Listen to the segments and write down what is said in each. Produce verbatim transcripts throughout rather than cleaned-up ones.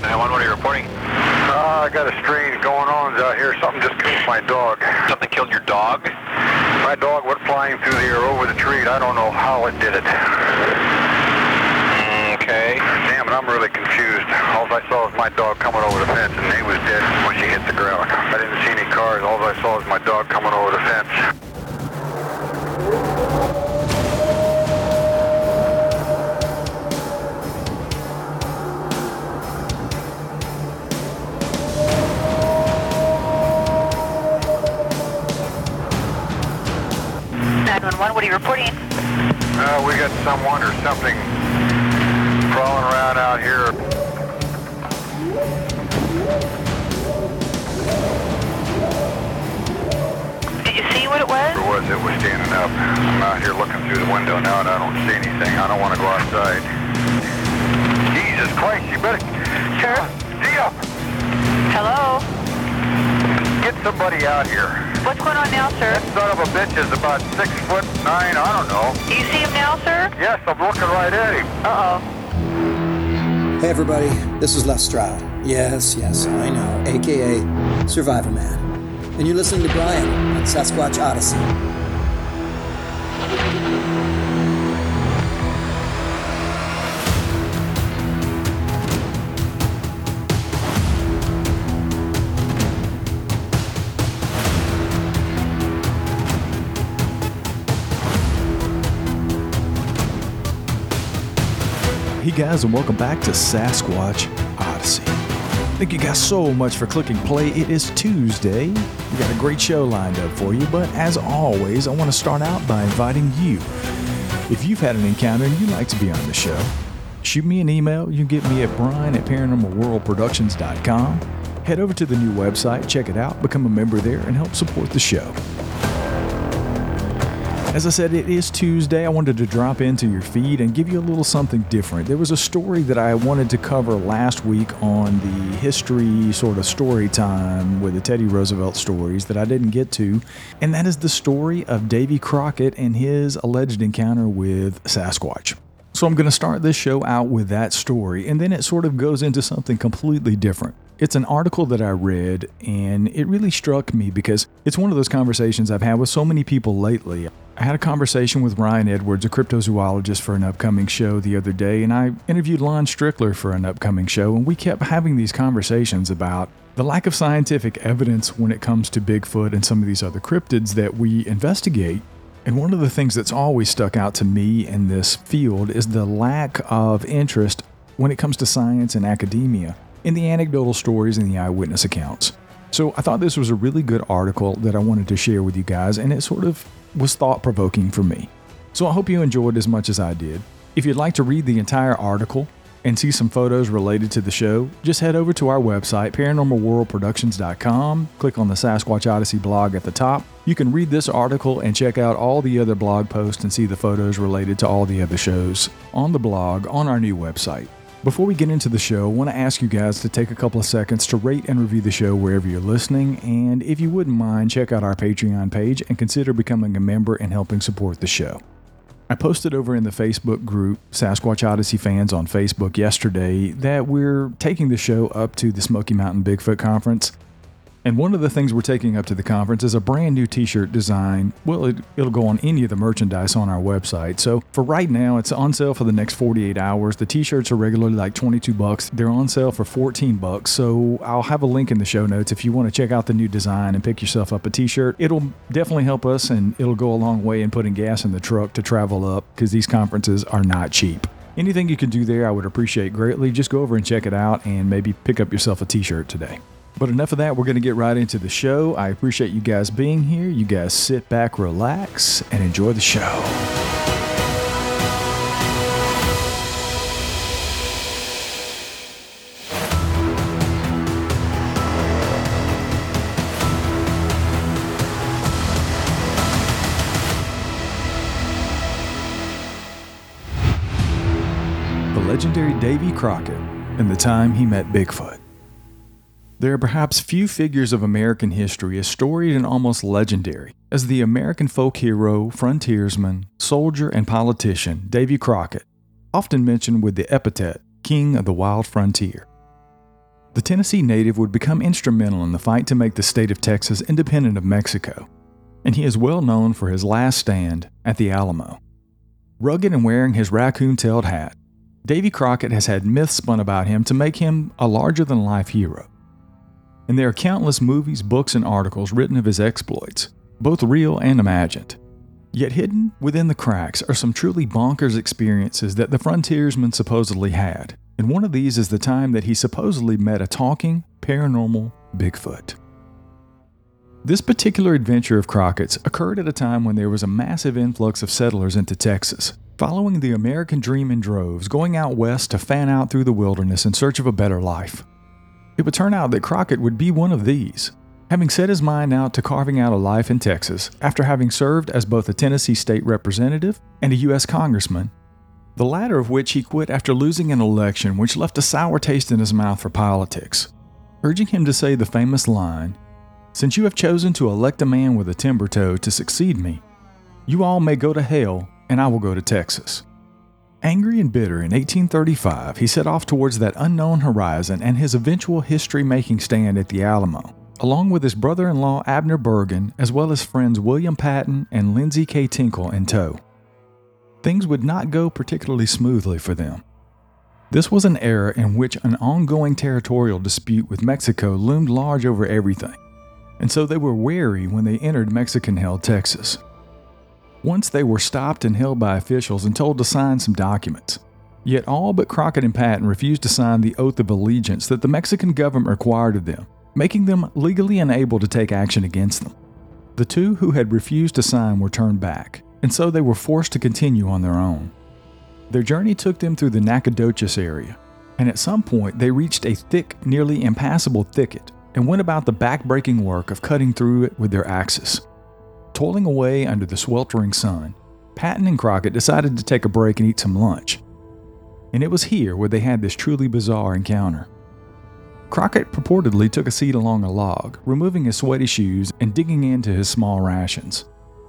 nine one, what are you reporting? Uh, I got a strange going on out here. Something just killed my dog. Something killed your dog? My dog went flying through the air over the tree. I don't know how it did it. Okay. Damn it, I'm really confused. All I saw was my dog coming over the fence, and he was dead when she hit the ground. I didn't see any cars. All I saw was my dog coming over the fence. nine one one, what are you reporting? Uh, we got someone or something crawling around out here. Did you see what it was? It was, it was standing up. I'm out here looking through the window now and I don't see anything. I don't want to go outside. Jesus Christ, you better... Sure. Zia! Hello? Get somebody out here. What's going on now, sir? That son of a bitch is about six foot nine, I don't know. Do you see him now, sir? Yes, I'm looking right at him. Uh-oh. Hey everybody, this is Les Stroud. Yes, yes, I know, a k a. Survivor Man. And you're listening to Brian on Sasquatch Odyssey. Hey guys, and welcome back to Sasquatch Odyssey. Thank you guys so much for clicking play. It is Tuesday. We got a great show lined up for you, but as always, I want to start out by inviting you. If you've had an encounter and you'd like to be on the show, shoot me an email. You can get me at brian at paranormal world productions dot com. Head over to the new website, check it out, become a member there, and help support the show. As I said, it is Tuesday. I wanted to drop into your feed and give you a little something different. There was a story that I wanted to cover last week on the history sort of story time with the Teddy Roosevelt stories that I didn't get to, and that is the story of Davy Crockett and his alleged encounter with Sasquatch. So I'm going to start this show out with that story, and then it sort of goes into something completely different. It's an article that I read, and it really struck me because it's one of those conversations I've had with so many people lately. I had a conversation with Ryan Edwards, a cryptozoologist, for an upcoming show the other day, and I interviewed Lon Strickler for an upcoming show, and we kept having these conversations about the lack of scientific evidence when it comes to Bigfoot and some of these other cryptids that we investigate. And one of the things that's always stuck out to me in this field is the lack of interest when it comes to science and academia in the anecdotal stories and the eyewitness accounts. So I thought this was a really good article that I wanted to share with you guys, and it sort of was thought-provoking for me. So I hope you enjoyed as much as I did. If you'd like to read the entire article and see some photos related to the show, just head over to our website, paranormal world productions dot com, click on the Sasquatch Odyssey blog at the top. You can read this article and check out all the other blog posts and see the photos related to all the other shows on the blog on our new website. Before we get into the show, I want to ask you guys to take a couple of seconds to rate and review the show wherever you're listening, and if you wouldn't mind, check out our Patreon page and consider becoming a member and helping support the show. I posted over in the Facebook group, Sasquatch Odyssey fans on Facebook, yesterday that we're taking the show up to the Smoky Mountain Bigfoot Conference. And one of the things we're taking up to the conference is a brand new t-shirt design. Well, it, it'll go on any of the merchandise on our website. So for right now, it's on sale for the next forty-eight hours. The t-shirts are regularly like twenty-two bucks. They're on sale for fourteen bucks. So I'll have a link in the show notes if you want to check out the new design and pick yourself up a t-shirt. It'll definitely help us, and it'll go a long way in putting gas in the truck to travel up, because these conferences are not cheap. Anything you can do there, I would appreciate greatly. Just go over and check it out and maybe pick up yourself a t-shirt today. But enough of that, we're going to get right into the show. I appreciate you guys being here. You guys sit back, relax, and enjoy the show. The legendary Davy Crockett and the time he met Bigfoot. There are perhaps few figures of American history as storied and almost legendary as the American folk hero, frontiersman, soldier, and politician Davy Crockett, often mentioned with the epithet King of the Wild Frontier. The Tennessee native would become instrumental in the fight to make the state of Texas independent of Mexico, and he is well known for his last stand at the Alamo. Rugged and wearing his raccoon-tailed hat, Davy Crockett has had myths spun about him to make him a larger-than-life hero. And there are countless movies, books, and articles written of his exploits, both real and imagined. Yet hidden within the cracks are some truly bonkers experiences that the frontiersman supposedly had, and one of these is the time that he supposedly met a talking, paranormal Bigfoot. This particular adventure of Crockett's occurred at a time when there was a massive influx of settlers into Texas, following the American dream in droves, going out west to fan out through the wilderness in search of a better life. It would turn out that Crockett would be one of these, having set his mind out to carving out a life in Texas after having served as both a Tennessee state representative and a U S congressman, the latter of which he quit after losing an election which left a sour taste in his mouth for politics, urging him to say the famous line, "Since you have chosen to elect a man with a timber toe to succeed me, you all may go to hell and I will go to Texas." Angry and bitter in eighteen thirty-five, he set off towards that unknown horizon and his eventual history-making stand at the Alamo, along with his brother-in-law Abner Bergen, as well as friends William Patton and Lindsay K. Tinkle in tow. Things would not go particularly smoothly for them. This was an era in which an ongoing territorial dispute with Mexico loomed large over everything, and so they were wary when they entered Mexican-held Texas. Once they were stopped and held by officials and told to sign some documents. Yet all but Crockett and Patton refused to sign the oath of allegiance that the Mexican government required of them, making them legally unable to take action against them. The two who had refused to sign were turned back, and so they were forced to continue on their own. Their journey took them through the Nacogdoches area, and at some point they reached a thick, nearly impassable thicket and went about the back-breaking work of cutting through it with their axes. Toiling away under the sweltering sun, Patton and Crockett decided to take a break and eat some lunch. And it was here where they had this truly bizarre encounter. Crockett purportedly took a seat along a log, removing his sweaty shoes and digging into his small rations.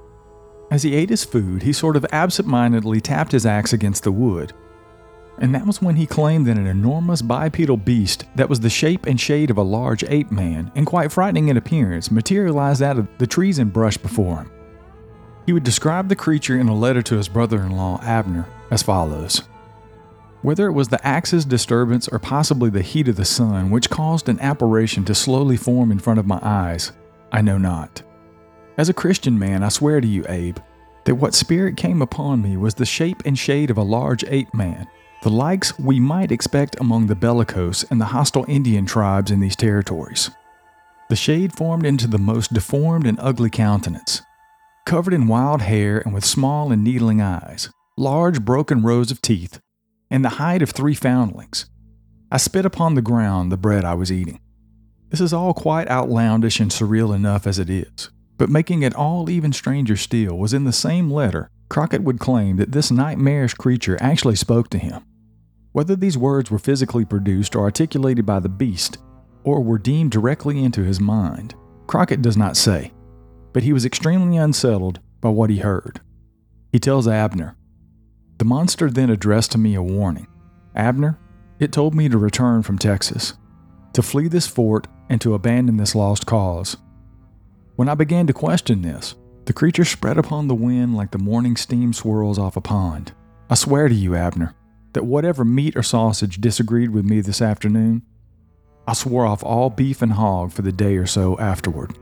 As he ate his food, he sort of absent-mindedly tapped his axe against the wood. And that was when he claimed that an enormous bipedal beast that was the shape and shade of a large ape man, and quite frightening in appearance, materialized out of the trees and brush before him. He would describe the creature in a letter to his brother-in-law, Abner, as follows. Whether it was the axe's disturbance or possibly the heat of the sun which caused an apparition to slowly form in front of my eyes, I know not. As a Christian man, I swear to you, Abe, that what spirit came upon me was the shape and shade of a large ape man, the likes we might expect among the bellicose and the hostile Indian tribes in these territories. The shade formed into the most deformed and ugly countenance, covered in wild hair and with small and needling eyes, large broken rows of teeth, and the height of three foundlings. I spit upon the ground the bread I was eating. This is all quite outlandish and surreal enough as it is, but making it all even stranger still was in the same letter Crockett would claim that this nightmarish creature actually spoke to him. Whether these words were physically produced or articulated by the beast, or were deemed directly into his mind, Crockett does not say, but he was extremely unsettled by what he heard. He tells Abner, "The monster then addressed to me a warning. Abner, it told me to return from Texas, to flee this fort and to abandon this lost cause. When I began to question this, the creature spread upon the wind like the morning steam swirls off a pond. I swear to you, Abner, that whatever meat or sausage disagreed with me this afternoon, I swore off all beef and hog for the day or so afterward."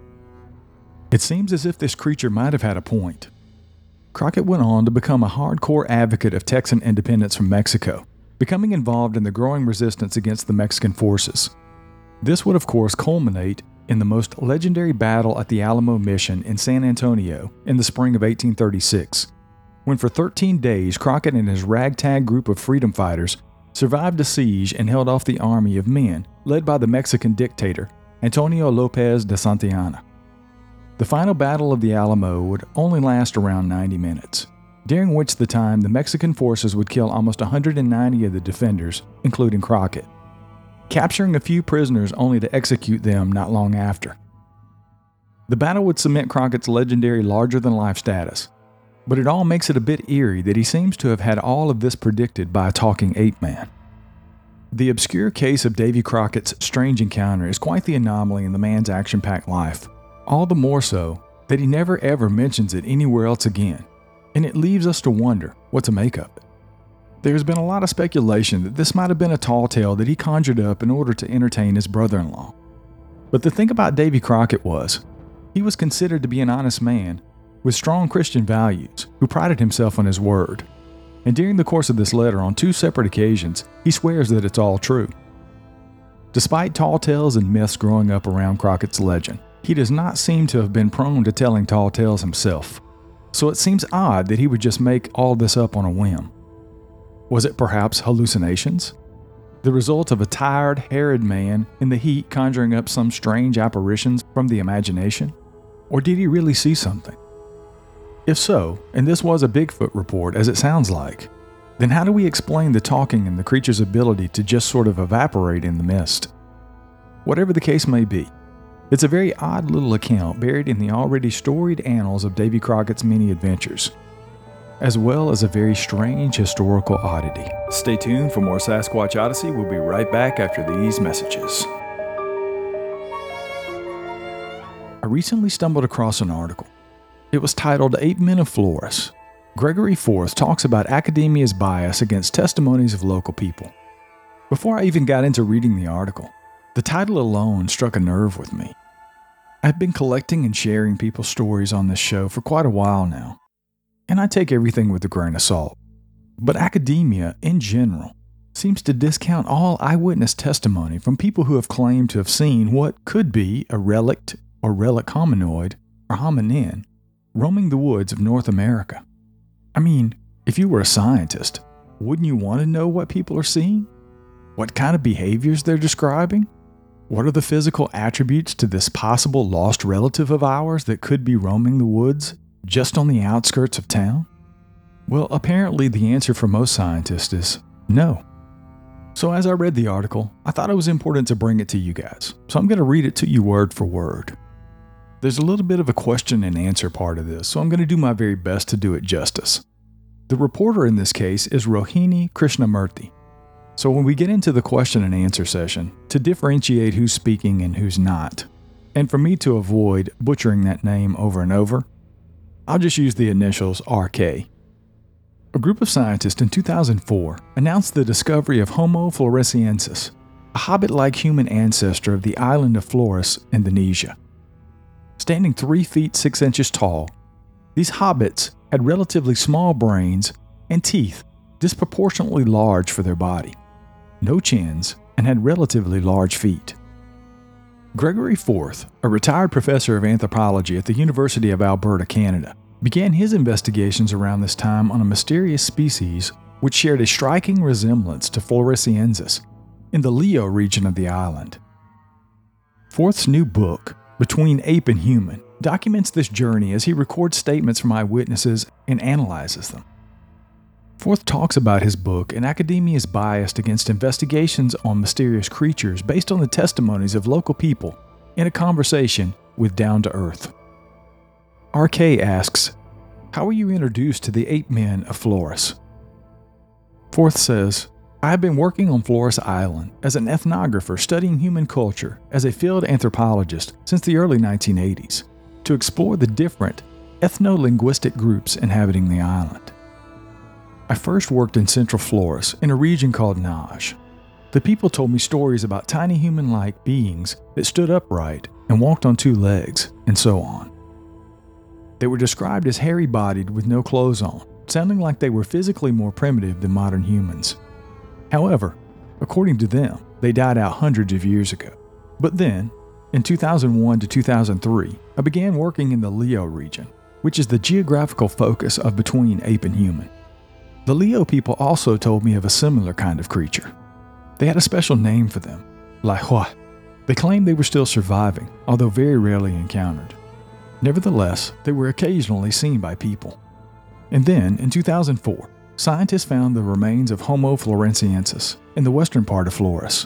It seems as if this creature might have had a point. Crockett went on to become a hardcore advocate of Texan independence from Mexico, becoming involved in the growing resistance against the Mexican forces. This would of course culminate in the most legendary battle at the Alamo Mission in San Antonio in the spring of eighteen thirty-six, when for thirteen days Crockett and his ragtag group of freedom fighters survived a siege and held off the army of men led by the Mexican dictator Antonio Lopez de Santillana. The final battle of the Alamo would only last around ninety minutes, during which the time the Mexican forces would kill almost one hundred ninety of the defenders, including Crockett, capturing a few prisoners only to execute them not long after. The battle would cement Crockett's legendary larger-than-life status, but it all makes it a bit eerie that he seems to have had all of this predicted by a talking ape man. The obscure case of Davy Crockett's strange encounter is quite the anomaly in the man's action-packed life, all the more so that he never ever mentions it anywhere else again, and it leaves us to wonder what to make of it. There's been a lot of speculation that this might have been a tall tale that he conjured up in order to entertain his brother-in-law. But the thing about Davy Crockett was, he was considered to be an honest man with strong Christian values who prided himself on his word. And during the course of this letter, on two separate occasions, he swears that it's all true. Despite tall tales and myths growing up around Crockett's legend, he does not seem to have been prone to telling tall tales himself. So it seems odd that he would just make all this up on a whim. Was it perhaps hallucinations? The result of a tired, harried man in the heat conjuring up some strange apparitions from the imagination? Or did he really see something? If so, and this was a Bigfoot report as it sounds like, then how do we explain the talking and the creature's ability to just sort of evaporate in the mist? Whatever the case may be, it's a very odd little account buried in the already storied annals of Davy Crockett's many adventures, as well as a very strange historical oddity. Stay tuned for more Sasquatch Odyssey. We'll be right back after these messages. I recently stumbled across an article. It was titled Ape Men of Flores. Gregory Forth talks about academia's bias against testimonies of local people. Before I even got into reading the article, the title alone struck a nerve with me. I've been collecting and sharing people's stories on this show for quite a while now, and I take everything with a grain of salt. But academia, in general, seems to discount all eyewitness testimony from people who have claimed to have seen what could be a relict or relic hominoid or hominin roaming the woods of North America. I mean, if you were a scientist, wouldn't you want to know what people are seeing? What kind of behaviors they're describing? What are the physical attributes to this possible lost relative of ours that could be roaming the woods just on the outskirts of town? Well, apparently the answer for most scientists is no. So as I read the article, I thought it was important to bring it to you guys. So I'm going to read it to you word for word. There's a little bit of a question and answer part of this, so I'm going to do my very best to do it justice. The reporter in this case is Rohini Krishnamurthy. So when we get into the question and answer session, to differentiate who's speaking and who's not, and for me to avoid butchering that name over and over, I'll just use the initials R K. A group of scientists in two thousand four announced the discovery of Homo floresiensis, a hobbit-like human ancestor of the island of Flores, Indonesia. Standing three feet six inches tall, these hobbits had relatively small brains and teeth disproportionately large for their body, no chins, and had relatively large feet. Gregory Forth, a retired professor of anthropology at the University of Alberta, Canada, began his investigations around this time on a mysterious species which shared a striking resemblance to Floresiensis in the Leo region of the island. Forth's new book, Between Ape and Human, documents this journey as he records statements from eyewitnesses and analyzes them. Forth talks about his book and academia's bias against investigations on mysterious creatures based on the testimonies of local people in a conversation with Down to Earth. R K asks, "How were you introduced to the ape men of Flores?" Forth says, "I have been working on Flores Island as an ethnographer studying human culture as a field anthropologist since the early nineteen eighties to explore the different ethno-linguistic groups inhabiting the island. I first worked in Central Flores in a region called Naj. The people told me stories about tiny human-like beings that stood upright and walked on two legs, and so on. They were described as hairy-bodied with no clothes on, sounding like they were physically more primitive than modern humans. However, according to them, they died out hundreds of years ago. But then, in two thousand one to two thousand three, I began working in the Leo region, which is the geographical focus of Between Ape and Human. The Leo people also told me of a similar kind of creature. They had a special name for them, Lahua. They claimed they were still surviving, although very rarely encountered. Nevertheless, they were occasionally seen by people. And then, in two thousand four, scientists found the remains of Homo floresiensis in the western part of Flores.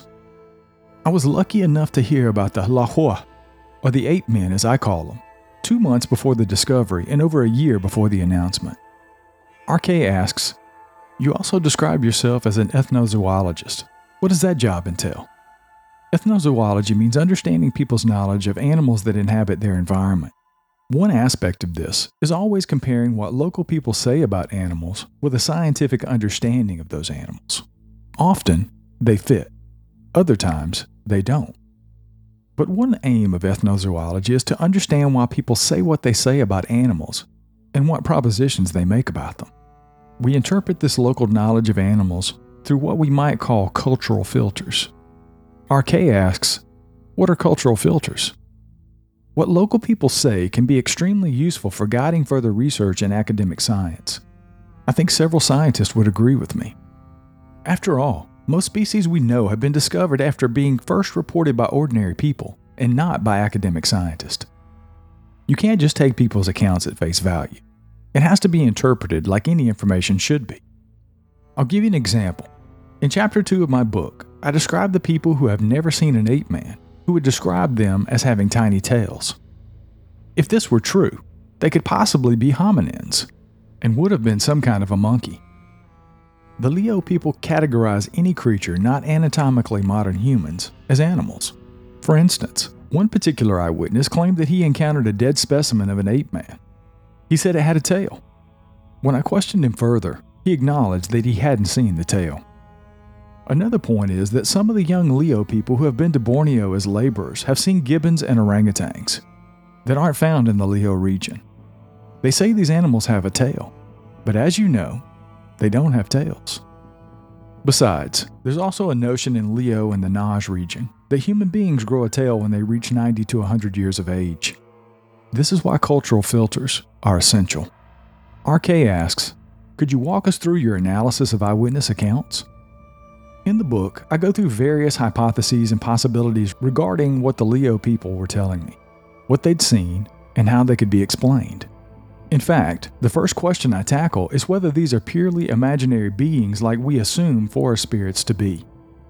I was lucky enough to hear about the Lahua, or the ape men as I call them, two months before the discovery and over a year before the announcement. R K asks, "You also describe yourself as an ethnozoologist. What does that job entail? Ethnozoology means understanding people's knowledge of animals that inhabit their environment. One aspect of this is always comparing what local people say about animals with a scientific understanding of those animals. Often, they fit. Other times, they don't. But one aim of ethnozoology is to understand why people say what they say about animals and what propositions they make about them. We interpret this local knowledge of animals through what we might call cultural filters. R K asks, what are cultural filters? What local people say can be extremely useful for guiding further research in academic science. I think several scientists would agree with me. After all, most species we know have been discovered after being first reported by ordinary people and not by academic scientists. You can't just take people's accounts at face value. It has to be interpreted like any information should be. I'll give you an example. In chapter two of my book, I describe the people who have never seen an ape man, who would describe them as having tiny tails. If this were true, they could possibly be hominins, and would have been some kind of a monkey. The Leo people categorize any creature not anatomically modern humans as animals. For instance, one particular eyewitness claimed that he encountered a dead specimen of an ape man. He said it had a tail. When I questioned him further, he acknowledged that he hadn't seen the tail. Another point is that some of the young Leo people who have been to Borneo as laborers have seen gibbons and orangutans that aren't found in the Leo region. They say these animals have a tail, but as you know, they don't have tails. Besides, there's also a notion in Leo and the Naj region that human beings grow a tail when they reach ninety to one hundred years of age. This is why cultural filters are essential. R K asks, could you walk us through your analysis of eyewitness accounts? In the book, I go through various hypotheses and possibilities regarding what the Leo people were telling me, what they'd seen, and how they could be explained. In fact, the first question I tackle is whether these are purely imaginary beings like we assume forest spirits to be.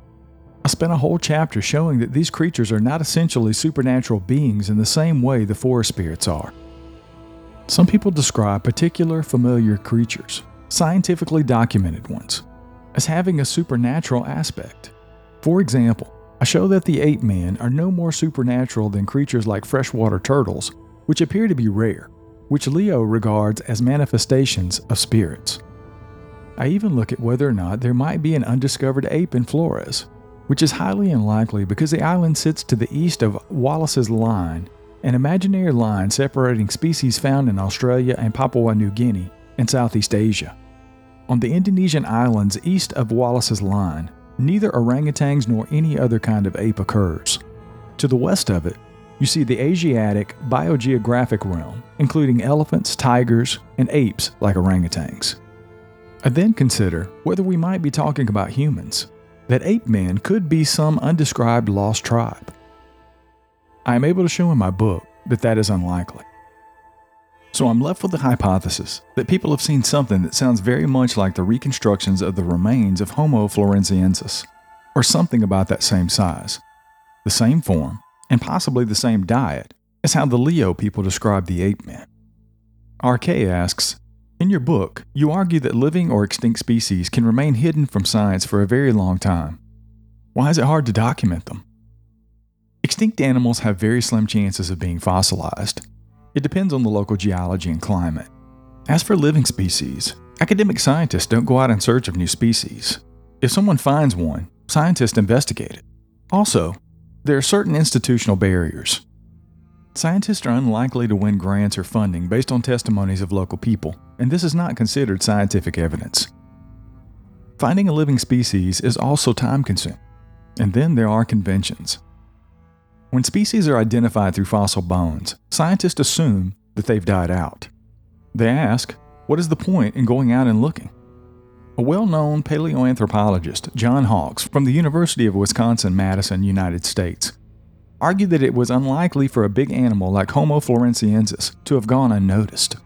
I spent a whole chapter showing that these creatures are not essentially supernatural beings in the same way the forest spirits are. Some people describe particular familiar creatures, scientifically documented ones, as having a supernatural aspect. For example, I show that the ape men are no more supernatural than creatures like freshwater turtles, which appear to be rare, which Leo regards as manifestations of spirits. I even look at whether or not there might be an undiscovered ape in Flores, which is highly unlikely because the island sits to the east of Wallace's Line, an imaginary line separating species found in Australia and Papua New Guinea and Southeast Asia. On the Indonesian islands east of Wallace's Line, neither orangutans nor any other kind of ape occurs. To the west of it, you see the Asiatic biogeographic realm, including elephants, tigers, and apes like orangutans. I then consider whether we might be talking about humans, that ape men could be some undescribed lost tribe. I am able to show in my book that that is unlikely. So I'm left with the hypothesis that people have seen something that sounds very much like the reconstructions of the remains of Homo floresiensis, or something about that same size, the same form, and possibly the same diet as how the Leo people describe the ape men. R K asks, in your book, you argue that living or extinct species can remain hidden from science for a very long time. Why is it hard to document them? Extinct animals have very slim chances of being fossilized. It depends on the local geology and climate. As for living species, academic scientists don't go out in search of new species. If someone finds one, scientists investigate it. Also, there are certain institutional barriers. Scientists are unlikely to win grants or funding based on testimonies of local people, and this is not considered scientific evidence. Finding a living species is also time-consuming, and then there are conventions. When species are identified through fossil bones, scientists assume that they've died out. They ask, what is the point in going out and looking? A well-known paleoanthropologist, John Hawks, from the University of Wisconsin-Madison, United States, argued that it was unlikely for a big animal like Homo floresiensis to have gone unnoticed.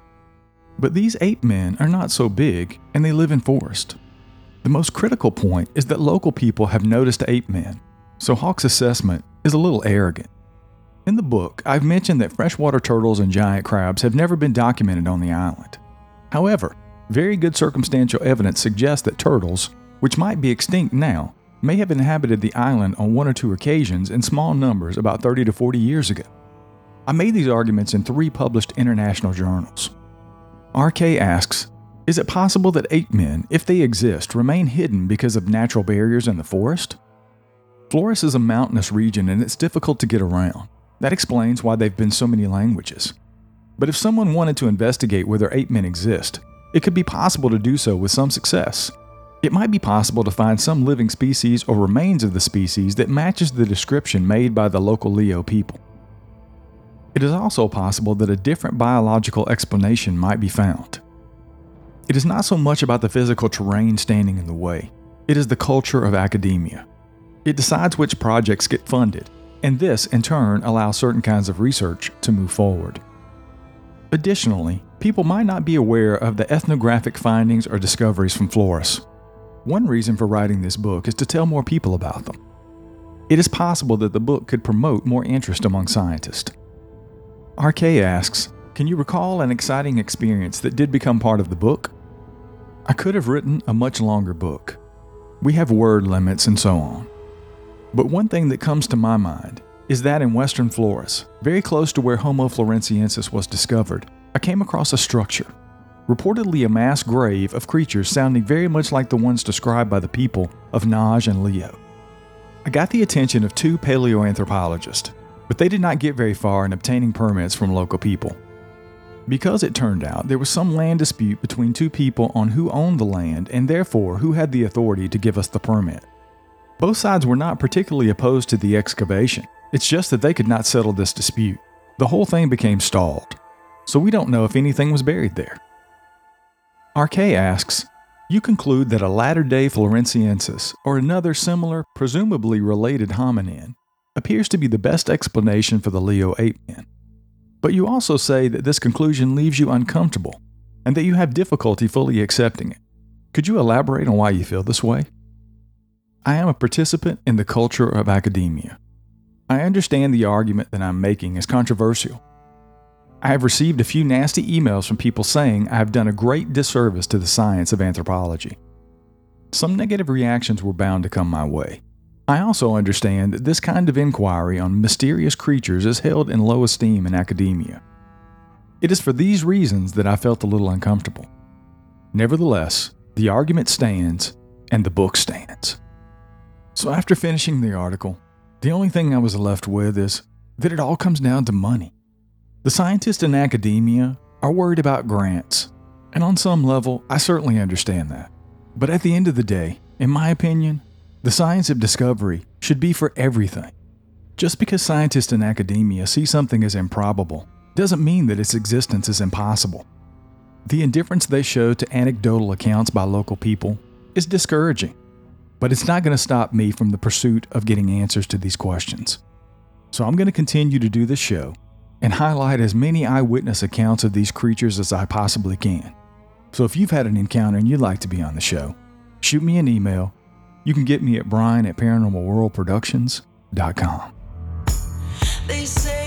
But these ape men are not so big, and they live in forest. The most critical point is that local people have noticed ape men, so Hawks' assessment is a little arrogant. In the book, I've mentioned that freshwater turtles and giant crabs have never been documented on the island. However, very good circumstantial evidence suggests that turtles, which might be extinct now, may have inhabited the island on one or two occasions in small numbers about thirty to forty years ago. I made these arguments in three published international journals. R K asks, is it possible that ape men, if they exist, remain hidden because of natural barriers in the forest? Flores is a mountainous region and it's difficult to get around. That explains why there have been so many languages. But if someone wanted to investigate whether ape men exist, it could be possible to do so with some success. It might be possible to find some living species or remains of the species that matches the description made by the local Leo people. It is also possible that a different biological explanation might be found. It is not so much about the physical terrain standing in the way. It is the culture of academia. It decides which projects get funded, and this, in turn, allows certain kinds of research to move forward. Additionally, people might not be aware of the ethnographic findings or discoveries from Flores. One reason for writing this book is to tell more people about them. It is possible that the book could promote more interest among scientists. R K asks, can you recall an exciting experience that did become part of the book? I could have written a much longer book. We have word limits and so on. But one thing that comes to my mind is that in western Flores, very close to where Homo floresiensis was discovered, I came across a structure, reportedly a mass grave of creatures sounding very much like the ones described by the people of Naj and Leo. I got the attention of two paleoanthropologists, but they did not get very far in obtaining permits from local people. Because it turned out there was some land dispute between two people on who owned the land and therefore who had the authority to give us the permit. Both sides were not particularly opposed to the excavation. It's just that they could not settle this dispute. The whole thing became stalled, so we don't know if anything was buried there. R K asks, you conclude that a latter-day Floresiensis, or another similar, presumably related hominin, appears to be the best explanation for the Leo ape men. But you also say that this conclusion leaves you uncomfortable, and that you have difficulty fully accepting it. Could you elaborate on why you feel this way? I am a participant in the culture of academia. I understand the argument that I'm making is controversial. I have received a few nasty emails from people saying I have done a great disservice to the science of anthropology. Some negative reactions were bound to come my way. I also understand that this kind of inquiry on mysterious creatures is held in low esteem in academia. It is for these reasons that I felt a little uncomfortable. Nevertheless, the argument stands, and the book stands. So after finishing the article, the only thing I was left with is that it all comes down to money. The scientists in academia are worried about grants, and on some level, I certainly understand that. But at the end of the day, in my opinion, the science of discovery should be for everything. Just because scientists in academia see something as improbable doesn't mean that its existence is impossible. The indifference they show to anecdotal accounts by local people is discouraging, but it's not going to stop me from the pursuit of getting answers to these questions. So I'm going to continue to do this show and highlight as many eyewitness accounts of these creatures as I possibly can. So if you've had an encounter and you'd like to be on the show, shoot me an email. You can get me at Brian at paranormal world productions dot com. They say